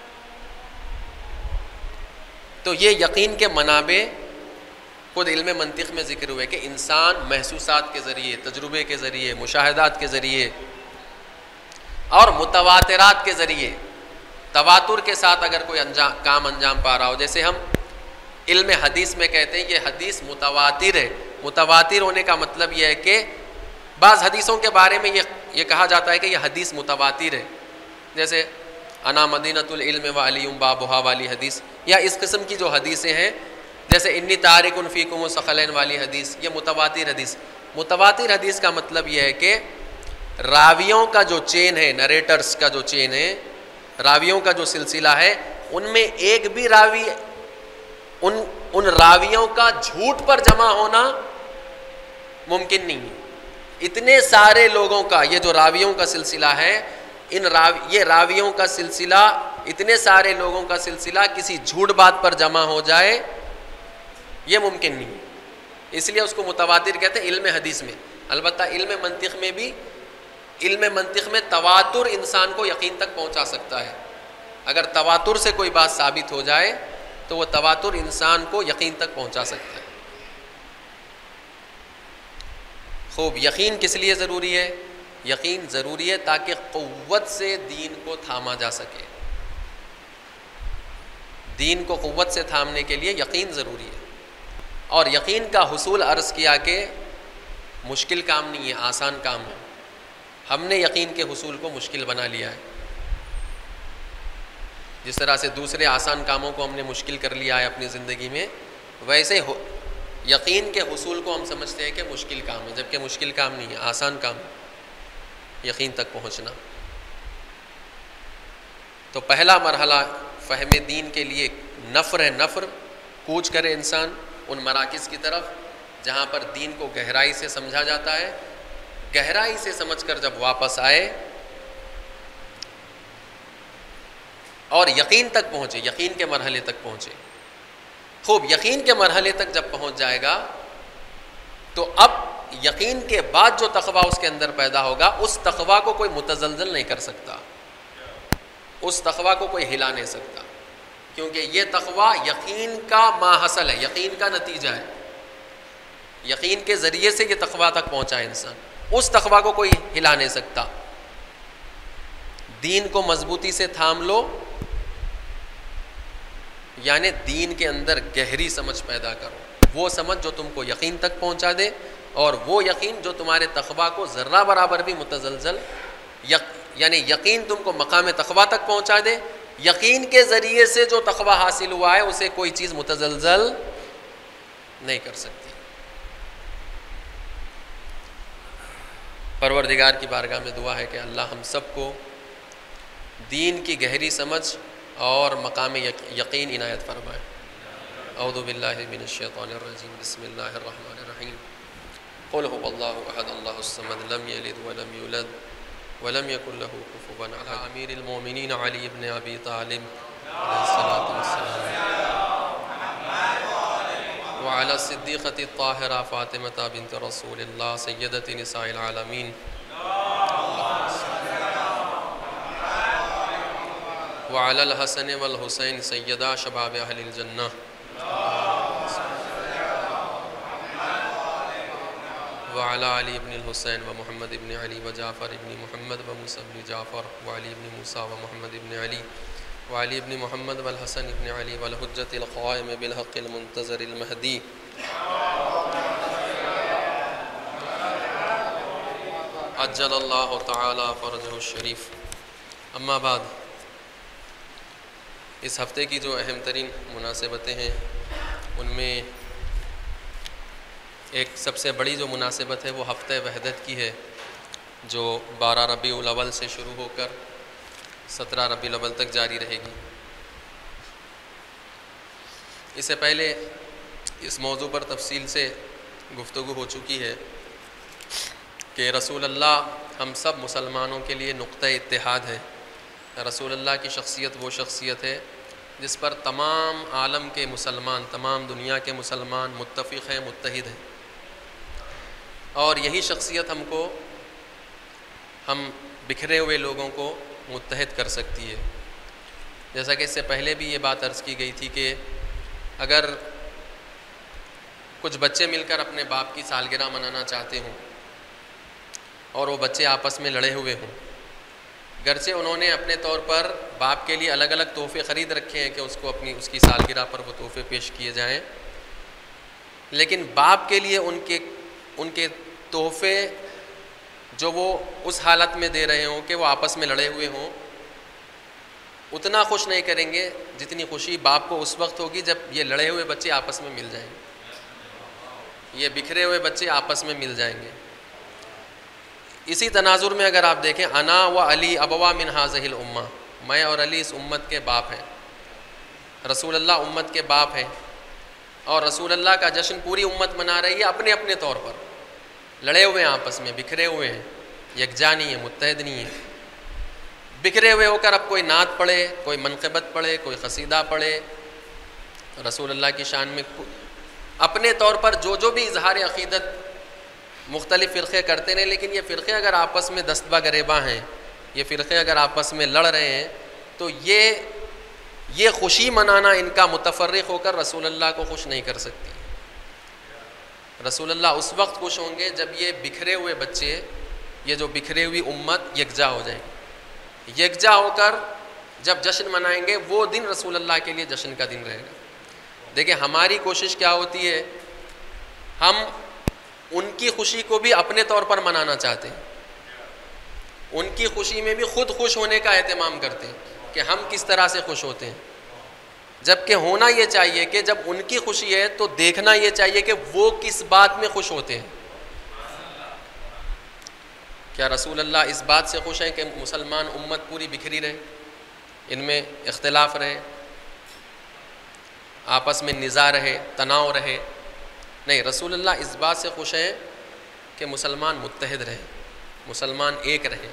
تو یہ یقین کے منابع خود علم منطق میں ذکر ہوئے کہ انسان محسوسات کے ذریعے، تجربے کے ذریعے، مشاہدات کے ذریعے اور متواترات کے ذریعے، تواتر کے ساتھ اگر کوئی انجام کام انجام پا رہا ہو. جیسے ہم علم حدیث میں کہتے ہیں یہ حدیث متواتر ہے. متواتر ہونے کا مطلب یہ ہے کہ بعض حدیثوں کے بارے میں یہ یہ کہا جاتا ہے کہ یہ حدیث متواتر ہے. جیسے انا مدینۃ العلم و علی بابھا والی حدیث، یا اس قسم کی جو حدیثیں ہیں جیسے انی تارک فیکم الثقلین والی حدیث، یہ متواتر حدیث. متواتر حدیث کا مطلب یہ ہے کہ راویوں کا جو چین ہے، نریٹرز کا جو چین ہے، راویوں کا جو سلسلہ ہے، ان میں ایک بھی راوی ان ان راویوں کا جھوٹ پر جمع ہونا ممکن نہیں ہے. اتنے سارے لوگوں کا یہ جو راویوں کا سلسلہ ہے، ان راوی یہ راویوں کا سلسلہ، اتنے سارے لوگوں کا سلسلہ کسی جھوٹ بات پر جمع ہو جائے، یہ ممکن نہیں ہے. اس لیے اس کو متواتر کہتے ہیں علم حدیث میں. البتہ علم منطق میں بھی، علم منطق میں تواتر انسان کو یقین تک پہنچا سکتا ہے. اگر تواتر سے کوئی بات ثابت ہو جائے تو وہ تواتر انسان کو یقین تک پہنچا سکتا ہے. خوب، یقین کس لیے ضروری ہے؟ یقین ضروری ہے تاکہ قوت سے دین کو تھاما جا سکے. دین کو قوت سے تھامنے کے لیے یقین ضروری ہے. اور یقین کا حصول عرض کیا کہ مشکل کام نہیں ہے، آسان کام ہے. ہم نے یقین کے حصول کو مشکل بنا لیا ہے. جس طرح سے دوسرے آسان کاموں کو ہم نے مشکل کر لیا ہے اپنی زندگی میں، ویسے یقین کے حصول کو ہم سمجھتے ہیں کہ مشکل کام ہے، جبکہ مشکل کام نہیں ہے، آسان کام ہے یقین تک پہنچنا. تو پہلا مرحلہ فہم دین کے لیے نفر ہے، نفر کوچ کرے انسان ان مراکز کی طرف جہاں پر دین کو گہرائی سے سمجھا جاتا ہے. گہرائی سے سمجھ کر جب واپس آئے اور یقین تک پہنچے، یقین کے مرحلے تک پہنچے. خوب، یقین کے مرحلے تک جب پہنچ جائے گا تو اب یقین کے بعد جو تقویٰ اس کے اندر پیدا ہوگا، اس تقویٰ کو کوئی متزلزل نہیں کر سکتا، اس تقویٰ کو کوئی ہلا نہیں سکتا، کیونکہ یہ تقویٰ یقین کا ماحصل ہے، یقین کا نتیجہ ہے. یقین کے ذریعے سے یہ تقویٰ تک پہنچا ہے انسان، اس تقویٰ کو کوئی ہلا نہیں سکتا. دین کو مضبوطی سے تھام لو، یعنی دین کے اندر گہری سمجھ پیدا کرو، وہ سمجھ جو تم کو یقین تک پہنچا دے، اور وہ یقین جو تمہارے تقویٰ کو ذرہ برابر بھی متزلزل، یعنی یقین تم کو مقام تقویٰ تک پہنچا دے. یقین کے ذریعے سے جو تقویٰ حاصل ہوا ہے اسے کوئی چیز متزلزل نہیں کر سکتی. پروردگار کی بارگاہ میں دعا ہے کہ اللہ ہم سب کو دین کی گہری سمجھ اور مقام یقین عنایت فرمائے. اعوذ باللہ من الشیطان الرجیم، بسم اللہ الرحمن الرحیم. قل هو اللہ احد اللہ الصمد لم یلد ولم یولد ولم یکن له کفوا احد. امیر المومنین علی بن ابی طالب علیہ الصلوۃ والسلام، وعلی الصدیقۃ الطاہرہ فاطمہ بنت رسول اللہ سیدۃ نساء العالمین، وعلی الحسن والحسین سیدا شباب اہل الجنہ، وعلی علی بن الحسین و محمد بن علی و جعفر بن محمد و موسیٰ بن جعفر وعلی بن موسیٰ و محمد بن علی وعلی بن محمد والحسن بن علی والحجۃ القائم بالحق المنتظر المہدی. عجل اللہ تعالی فرجہ الشریف. اما بعد، اس ہفتے کی جو اہم ترین مناسبتیں ہیں ان میں ایک سب سے بڑی جو مناسبت ہے وہ ہفتہ وحدت کی ہے، جو بارہ ربیع الاول سے شروع ہو کر سترہ ربیع الاول تک جاری رہے گی. اس سے پہلے اس موضوع پر تفصیل سے گفتگو ہو چکی ہے کہ رسول اللہ ہم سب مسلمانوں کے لیے نقطہ اتحاد ہے۔ رسول اللہ کی شخصیت وہ شخصیت ہے جس پر تمام عالم کے مسلمان، تمام دنیا کے مسلمان متفق ہیں، متحد ہیں، اور یہی شخصیت ہم کو، ہم بکھرے ہوئے لوگوں کو متحد کر سکتی ہے۔ جیسا کہ اس سے پہلے بھی یہ بات عرض کی گئی تھی کہ اگر کچھ بچے مل کر اپنے باپ کی سالگرہ منانا چاہتے ہوں اور وہ بچے آپس میں لڑے ہوئے ہوں، گرچہ انہوں نے اپنے طور پر باپ کے لیے الگ الگ تحفے خرید رکھے ہیں کہ اس کو اپنی اس کی سالگرہ پر وہ تحفے پیش کیے جائیں، لیکن باپ کے لیے ان کے ان کے تحفے جو وہ اس حالت میں دے رہے ہوں کہ وہ آپس میں لڑے ہوئے ہوں، اتنا خوش نہیں کریں گے جتنی خوشی باپ کو اس وقت ہوگی جب یہ لڑے ہوئے بچے آپس میں مل جائیں گے، یہ بکھرے ہوئے بچے آپس میں مل جائیں گے۔ اسی تناظر میں اگر آپ دیکھیں، انا و علی ابوا من ہذہ الامہ، میں اور علی اس امت کے باپ ہیں، رسول اللہ امت کے باپ ہیں، اور رسول اللہ کا جشن پوری امت منا رہی ہے اپنے اپنے طور پر، لڑے ہوئے ہیں آپس میں، بکھرے ہوئے ہیں، یکجا نہیں ہے، متحد نہیں ہے۔ بکھرے ہوئے ہو کر اب کوئی نعت پڑھے، کوئی منقبت پڑھے، کوئی قصیدہ پڑھے رسول اللہ کی شان میں، اپنے طور پر جو جو بھی اظہار عقیدت مختلف فرقے کرتے ہیں، لیکن یہ فرقے اگر آپس میں دستبہ گریباں ہیں، یہ فرقے اگر آپس میں لڑ رہے ہیں، تو یہ یہ خوشی منانا ان کا متفرق ہو کر رسول اللہ کو خوش نہیں کر سکتی۔ رسول اللہ اس وقت خوش ہوں گے جب یہ بکھرے ہوئے بچے، یہ جو بکھرے ہوئی امت یکجا ہو جائیں گے، یکجا ہو کر جب جشن منائیں گے، وہ دن رسول اللہ کے لیے جشن کا دن رہے گا۔ دیکھیں ہماری کوشش کیا ہوتی ہے، ہم ان کی خوشی کو بھی اپنے طور پر منانا چاہتے ہیں، ان کی خوشی میں بھی خود خوش ہونے کا اہتمام کرتے ہیں کہ ہم کس طرح سے خوش ہوتے ہیں، جبکہ ہونا یہ چاہیے کہ جب ان کی خوشی ہے تو دیکھنا یہ چاہیے کہ وہ کس بات میں خوش ہوتے ہیں۔ کیا رسول اللہ اس بات سے خوش ہیں کہ مسلمان امت پوری بکھری رہے، ان میں اختلاف رہے، آپس میں نزاع رہے، تناؤ رہے؟ نہیں، رسول اللہ اس بات سے خوش ہیں کہ مسلمان متحد رہے، مسلمان ایک رہے،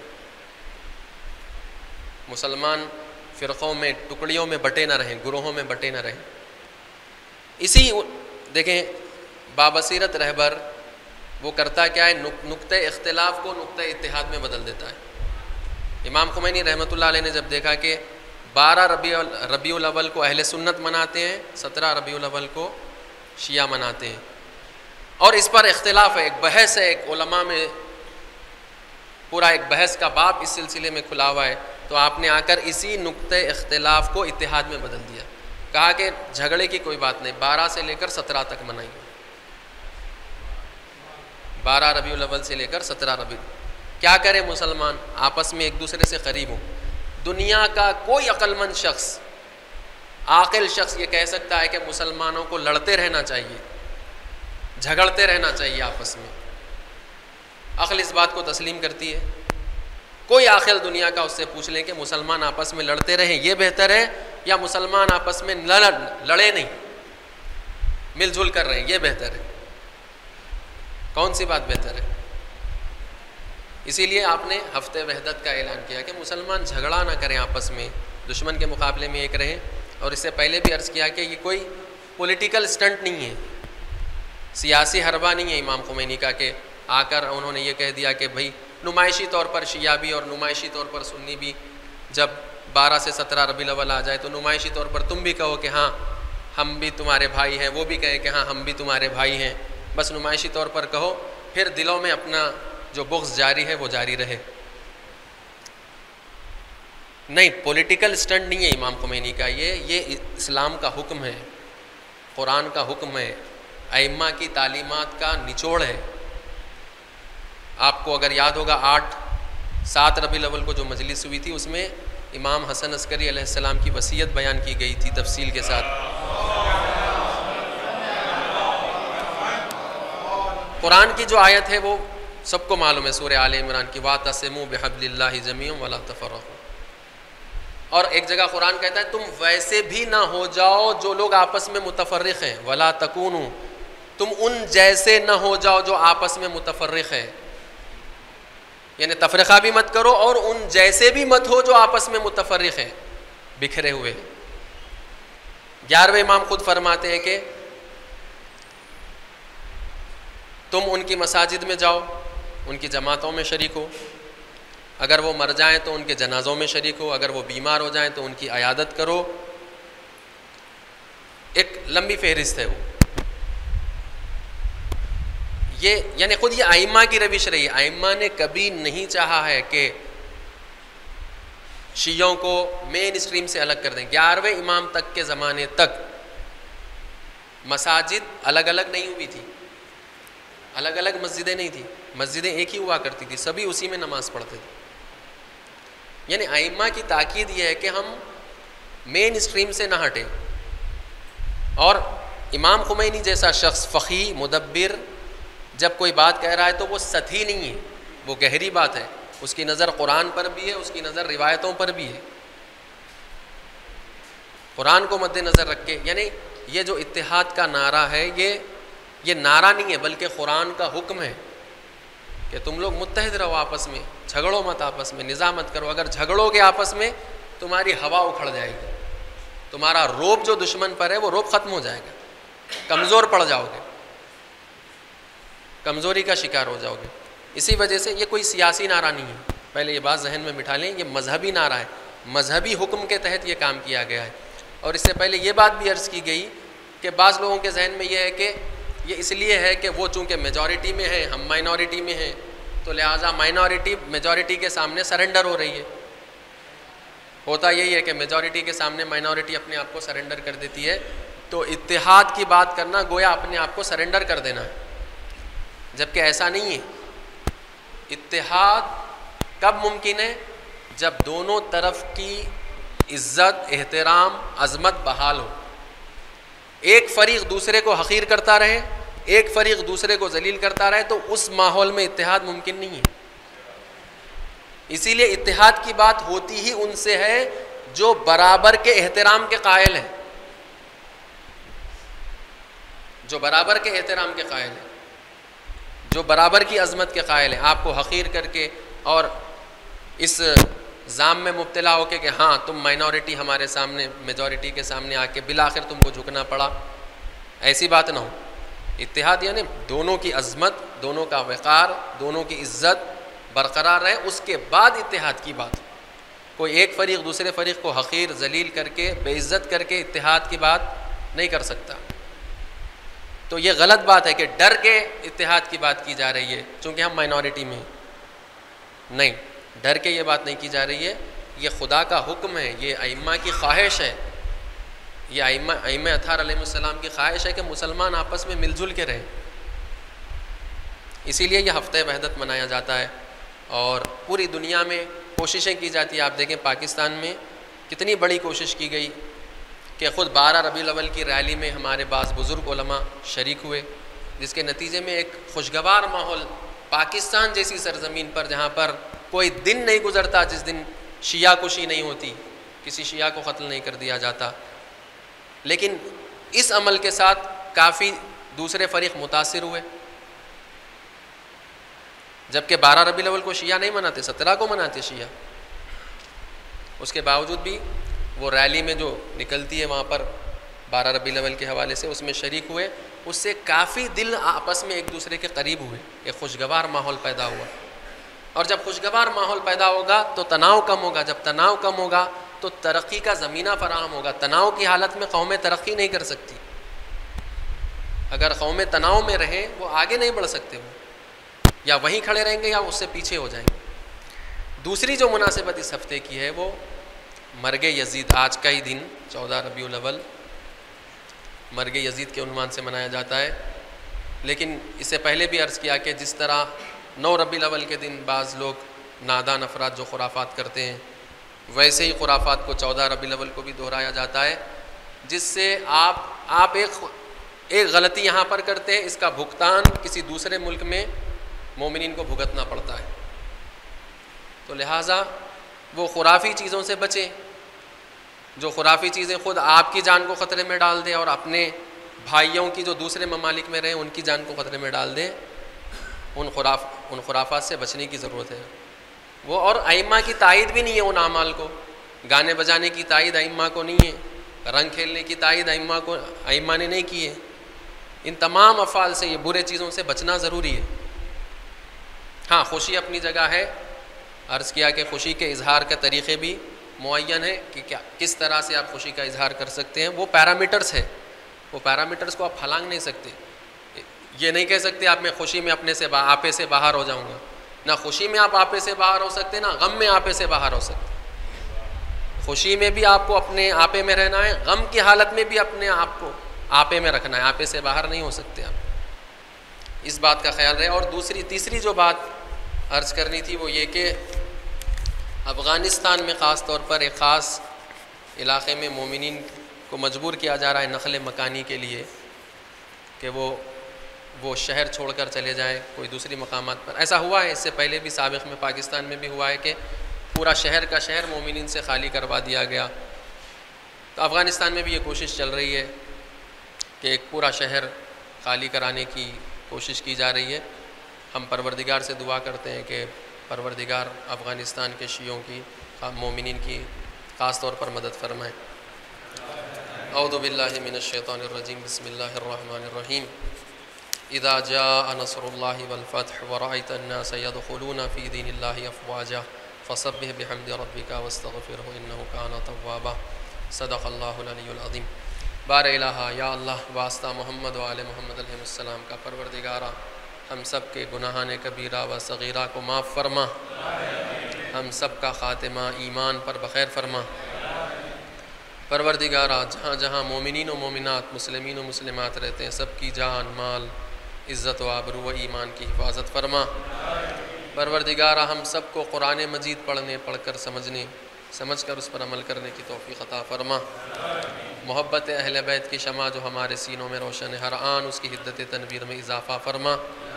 مسلمان فرقوں میں، ٹکڑیوں میں بٹے نہ رہیں، گروہوں میں بٹے نہ رہیں۔ اسی دیکھیں بابصیرت رہبر وہ کرتا کیا ہے، نقطہ اختلاف کو نقطہ اتحاد میں بدل دیتا ہے۔ امام خمینی رحمۃ اللہ علیہ نے جب دیکھا کہ بارہ ربیع ربیع الاول کو اہل سنت مناتے ہیں، سترہ ربیع الاول کو شیعہ مناتے ہیں، اور اس پر اختلاف ہے، ایک بحث ہے، ایک علماء میں پورا ایک بحث کا باب اس سلسلے میں کھلا ہوا ہے، تو آپ نے آ کر اسی نقطہ اختلاف کو اتحاد میں بدل دیا، کہا کہ جھگڑے کی کوئی بات نہیں، بارہ سے لے کر سترہ تک منائیے، بارہ ربیع الاول سے لے کر سترہ ربیع۔ کیا کرے مسلمان؟ آپس میں ایک دوسرے سے قریب ہوں۔ دنیا کا کوئی عقل مند شخص، عاقل شخص یہ کہہ سکتا ہے کہ مسلمانوں کو لڑتے رہنا چاہیے، جھگڑتے رہنا چاہیے آپس میں؟ عقل اس بات کو تسلیم کرتی ہے؟ کوئی عاقل دنیا کا اس سے پوچھ لیں کہ مسلمان آپس میں لڑتے رہیں یہ بہتر ہے، یا مسلمان آپس میں لڑے نہیں، مل جل کر رہیں یہ بہتر ہے؟ کون سی بات بہتر ہے؟ اسی لیے آپ نے ہفتہ وحدت کا اعلان کیا کہ مسلمان جھگڑا نہ کریں آپس میں، دشمن کے مقابلے میں ایک رہیں۔ اور اس سے پہلے بھی عرض کیا کہ یہ کوئی پولیٹیکل سٹنٹ نہیں ہے، سیاسی حربہ نہیں ہے امام خمینی کا کہ آ کر انہوں نے یہ کہہ دیا کہ بھائی نمائشی طور پر شیعہ بھی اور نمائشی طور پر سنی بھی، جب بارہ سے سترہ ربیع الاول آ جائے تو نمائشی طور پر تم بھی کہو کہ ہاں ہم بھی تمہارے بھائی ہیں، وہ بھی کہیں کہ ہاں ہم بھی تمہارے بھائی ہیں، بس نمائشی طور پر کہو، پھر دلوں میں اپنا جو بغض جاری ہے وہ جاری رہے۔ نہیں، پولیٹیکل سٹنٹ نہیں ہے امام خمینی کا، یہ یہ اسلام کا حکم ہے، قرآن کا حکم ہے، ائمہ کی تعلیمات کا نچوڑ ہے۔ آپ کو اگر یاد ہوگا آٹھ سات ربیع الاول کو جو مجلس ہوئی تھی، اس میں امام حسن عسکری علیہ السلام کی وصیت بیان کی گئی تھی تفصیل کے ساتھ۔ قرآن کی جو آیت ہے وہ سب کو معلوم ہے، سورہ آل عمران کی، وَاعْتَصِمُوا بِحَبْلِ اللَّهِ جَمِيعًا وَلَا تَفَرَّقُوا۔ اور ایک جگہ قرآن کہتا ہے تم ویسے بھی نہ ہو جاؤ جو لوگ آپس میں متفرق ہیں، ولا تکونوا، تم ان جیسے نہ ہو جاؤ جو آپس میں متفرق ہیں، یعنی تفرقہ بھی مت کرو اور ان جیسے بھی مت ہو جو آپس میں متفرق ہیں، بکھرے ہوئے۔ گیارہویں امام خود فرماتے ہیں کہ تم ان کی مساجد میں جاؤ، ان کی جماعتوں میں شریک ہو، اگر وہ مر جائیں تو ان کے جنازوں میں شریک ہو، اگر وہ بیمار ہو جائیں تو ان کی عیادت کرو۔ ایک لمبی فہرست ہے وہ، یہ یعنی خود یہ ائمہ کی روش رہی ہے۔ ائمہ نے کبھی نہیں چاہا ہے کہ شیعوں کو مین اسٹریم سے الگ کر دیں۔ گیارہویں امام تک کے زمانے تک مساجد الگ الگ نہیں ہوئی تھی، الگ الگ مسجدیں نہیں تھیں، مسجدیں ایک ہی ہوا کرتی تھی، سبھی اسی میں نماز پڑھتے تھے۔ یعنی ائمہ کی تاکید یہ ہے کہ ہم مین اسٹریم سے نہ ہٹیں، اور امام خمینی جیسا شخص فقیہ مدبر جب کوئی بات کہہ رہا ہے تو وہ سطحی نہیں ہے، وہ گہری بات ہے، اس کی نظر قرآن پر بھی ہے، اس کی نظر روایتوں پر بھی ہے، قرآن کو مد نظر رکھ کے۔ یعنی یہ جو اتحاد کا نعرہ ہے یہ یہ نعرہ نہیں ہے بلکہ قرآن کا حکم ہے کہ تم لوگ متحد رہو، آپس میں جھگڑو مت، آپس میں نزاع مت کرو۔ اگر جھگڑو گے آپس میں تمہاری ہوا اکھڑ جائے گی، تمہارا روب جو دشمن پر ہے وہ روب ختم ہو جائے گا، کمزور پڑ جاؤ گے، کمزوری کا شکار ہو جاؤ گے۔ اسی وجہ سے یہ کوئی سیاسی نعرہ نہیں ہے، پہلے یہ بات ذہن میں بٹھا لیں، یہ مذہبی نعرہ ہے، مذہبی حکم کے تحت یہ کام کیا گیا ہے۔ اور اس سے پہلے یہ بات بھی عرض کی گئی کہ بعض لوگوں کے ذہن میں یہ ہے کہ یہ اس لیے ہے کہ وہ چونکہ میجورٹی میں ہیں، ہم مائنورٹی میں ہیں، تو لہٰذا مائنورٹی میجورٹی کے سامنے سرنڈر ہو رہی ہے۔ ہوتا یہی ہے کہ میجورٹی کے سامنے مائنورٹی اپنے آپ کو سرنڈر کر دیتی ہے، تو اتحاد کی بات کرنا گویا اپنے آپ کو سرنڈر کر دینا ہے، جبکہ ایسا نہیں ہے۔ اتحاد کب ممکن ہے؟ جب دونوں طرف کی عزت، احترام، عظمت بحال ہو، ایک فریق دوسرے کو حقیر کرتا رہے، ایک فریق دوسرے کو ذلیل کرتا رہے، تو اس ماحول میں اتحاد ممکن نہیں ہے۔ اسی لیے اتحاد کی بات ہوتی ہی ان سے ہے جو برابر کے احترام کے قائل ہیں، جو برابر کے احترام کے قائل ہیں، جو برابر کی عظمت کے قائل ہیں۔ آپ کو حقیر کر کے اور اس ظام میں مبتلا ہو کے کہ ہاں تم مائنورٹی ہمارے سامنے میجورٹی کے سامنے آ کے بالآخر تم کو جھکنا پڑا، ایسی بات نہ ہو۔ اتحاد یعنی دونوں کی عظمت، دونوں کا وقار، دونوں کی عزت برقرار رہے، اس کے بعد اتحاد کی بات۔ کوئی ایک فریق دوسرے فریق کو حقیر، ذلیل کر کے، بے عزت کر کے اتحاد کی بات نہیں کر سکتا۔ تو یہ غلط بات ہے کہ ڈر کے اتحاد کی بات کی جا رہی ہے چونکہ ہم مائنورٹی میں ہیں۔ نہیں، ڈر کے یہ بات نہیں کی جا رہی ہے، یہ خدا کا حکم ہے، یہ ائمہ کی خواہش ہے، یہ ائمہ ائمہ اطہار علیہ السلام کی خواہش ہے کہ مسلمان آپس میں مل جل کے رہیں۔ اسی لیے یہ ہفتہ وحدت منایا جاتا ہے، اور پوری دنیا میں کوششیں کی جاتی ہیں۔ آپ دیکھیں پاکستان میں کتنی بڑی کوشش کی گئی کہ خود بارہ ربیع الاول کی ریلی میں ہمارے بعض بزرگ علماء شریک ہوئے، جس کے نتیجے میں ایک خوشگوار ماحول پاکستان جیسی سرزمین پر، جہاں پر کوئی دن نہیں گزرتا جس دن شیعہ کشی نہیں ہوتی، کسی شیعہ کو قتل نہیں کر دیا جاتا، لیکن اس عمل کے ساتھ کافی دوسرے فریق متاثر ہوئے، جبکہ بارہ ربیع الاول کو شیعہ نہیں مناتے، سترہ کو مناتے شیعہ۔ اس کے باوجود بھی وہ ریلی میں جو نکلتی ہے وہاں پر بارہ ربیع الاول کے حوالے سے، اس میں شریک ہوئے، اس سے کافی دل آپس میں ایک دوسرے کے قریب ہوئے، ایک خوشگوار ماحول پیدا ہوا۔ اور جب خوشگوار ماحول پیدا ہوگا تو تناؤ کم ہوگا، جب تناؤ کم ہوگا تو ترقی کا زمینہ فراہم ہوگا۔ تناؤ کی حالت میں قومیں ترقی نہیں کر سکتی، اگر قومیں تناؤ میں رہیں وہ آگے نہیں بڑھ سکتے، وہ یا وہیں کھڑے رہیں گے یا اس سے پیچھے ہو جائیں گے۔ دوسری جو مناسبت اس ہفتے کی ہے وہ مرگ یزید، آج کا ہی دن چودہ ربیع الاول مرگ یزید کے عنوان سے منایا جاتا ہے، لیکن اس سے پہلے بھی عرض کیا کہ جس طرح نو ربیع الاول کے دن بعض لوگ نادان افراد جو خرافات کرتے ہیں، ویسے ہی خرافات کو چودہ ربیع الاول کو بھی دہرایا جاتا ہے، جس سے آپ آپ ایک ایک غلطی یہاں پر کرتے ہیں، اس کا بھگتان کسی دوسرے ملک میں مومنین کو بھگتنا پڑتا ہے۔ تو لہٰذا وہ خرافی چیزوں سے بچیں، جو خرافی چیزیں خود آپ کی جان کو خطرے میں ڈال دے اور اپنے بھائیوں کی جو دوسرے ممالک میں رہیں ان کی جان کو خطرے میں ڈال دے، ان خراف ان خرافات سے بچنے کی ضرورت ہے۔ وہ اور ائمہ کی تائید بھی نہیں ہے ان اعمال کو، گانے بجانے کی تائید ائمہ کو نہیں ہے، رنگ کھیلنے کی تائید ائمہ کو ائمہ نے نہیں کی ہے۔ ان تمام افعال سے، یہ برے چیزوں سے بچنا ضروری ہے۔ ہاں خوشی اپنی جگہ ہے، عرض کیا کہ خوشی کے اظہار کے طریقے بھی معین ہے کہ کیا کس طرح سے آپ خوشی کا اظہار کر سکتے ہیں، وہ پیرامیٹرز ہے، وہ پیرامیٹرز کو آپ پھلانگ نہیں سکتے۔ یہ نہیں کہہ سکتے آپ میں خوشی میں اپنے سے آپے سے باہر ہو جاؤں گا، نہ خوشی میں آپ آپے سے باہر ہو سکتے، نہ غم میں آپے سے باہر ہو سکتے۔ خوشی میں بھی آپ کو اپنے آپے میں رہنا ہے، غم کی حالت میں بھی اپنے آپ کو آپے میں رکھنا ہے، آپے سے باہر نہیں ہو سکتے آپ، اس بات کا خیال رہے۔ اور دوسری تیسری جو بات عرض کرنی تھی وہ یہ کہ افغانستان میں خاص طور پر ایک خاص علاقے میں مومنین کو مجبور کیا جا رہا ہے نقل مکانی کے لیے کہ وہ وہ شہر چھوڑ کر چلے جائیں کوئی دوسری مقامات پر۔ ایسا ہوا ہے اس سے پہلے بھی، سابق میں پاکستان میں بھی ہوا ہے کہ پورا شہر کا شہر مومنین سے خالی کروا دیا گیا۔ تو افغانستان میں بھی یہ کوشش چل رہی ہے کہ ایک پورا شہر خالی کرانے کی کوشش کی جا رہی ہے۔ ہم پروردگار سے دعا کرتے ہیں کہ پروردگار افغانستان کے شیعوں کی، مومنین کی خاص طور پر مدد فرمائے۔ اعوذ باللہ من الشیطان الرجیم، بسم اللہ الرحمن الرحیم۔ اذا جاء نصر اللہ والفتح ورأیت الناس يدخلون فی دین اللہ افواجا فسبح بحمد ربک واستغفرہ انہ کان توابا۔ صدق اللہ العلی العظیم۔ بار الہ، یا اللہ واسطہ محمد و آل محمد علیہ السلام کا، پروردگارہ ہم سب کے گناہان کبیرہ و صغیرہ کو معاف فرما، ہم سب کا خاتمہ ایمان پر بخیر فرما۔ پروردگارہ جہاں جہاں مومنین و مومنات، مسلمین و مسلمات رہتے ہیں، سب کی جان، مال، عزت و آبرو و ایمان کی حفاظت فرما۔ پروردگارہ ہم سب کو قرآن مجید پڑھنے، پڑھ کر سمجھنے، سمجھ کر اس پر عمل کرنے کی توفیق عطا فرما۔ محبت اہل بیت کی شمع جو ہمارے سینوں میں روشن ہے، ہر آن اس کی حدت تنویر میں اضافہ فرما۔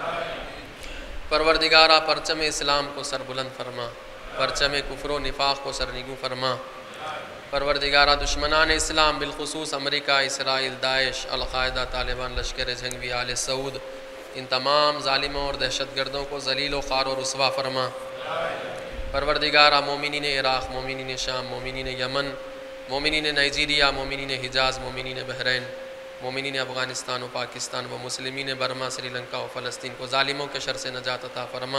پروردگارہ پرچم اسلام کو سر بلند فرما، پرچم کفر و نفاق کو سرنگوں فرما۔ پروردگارہ دشمنان اسلام بالخصوص امریکہ، اسرائیل، داعش، القاعدہ، طالبان، لشکر جنگی، آل سعود، ان تمام ظالموں اور دہشت گردوں کو ذلیل و خوار و رسوا فرما۔ پروردگارہ مومنین عراق، مومنین شام، مومنین یمن، مومنین نائجیریا، مومنین حجاز، مومنین بحرین، مومنین افغانستان و پاکستان و مسلمین برما، سری لنکا و فلسطین کو ظالموں کے شر سے نجات عطا فرما۔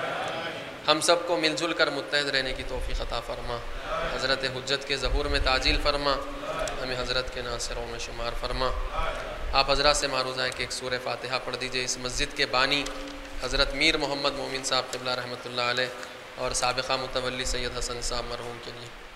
ہم سب کو مل جل کر متحد رہنے کی توفیق عطا فرما۔ حضرت حجت کے ظہور میں تعجیل فرما، ہمیں حضرت کے ناصروں میں شمار فرما۔ آپ حضرات سے معروضہ ہے کہ ایک سورہ فاتحہ پڑھ دیجئے اس مسجد کے بانی حضرت میر محمد مومن صاحب قبلہ رحمۃ اللہ علیہ اور سابقہ متولی سید حسن صاحب مرحوم کے لیے۔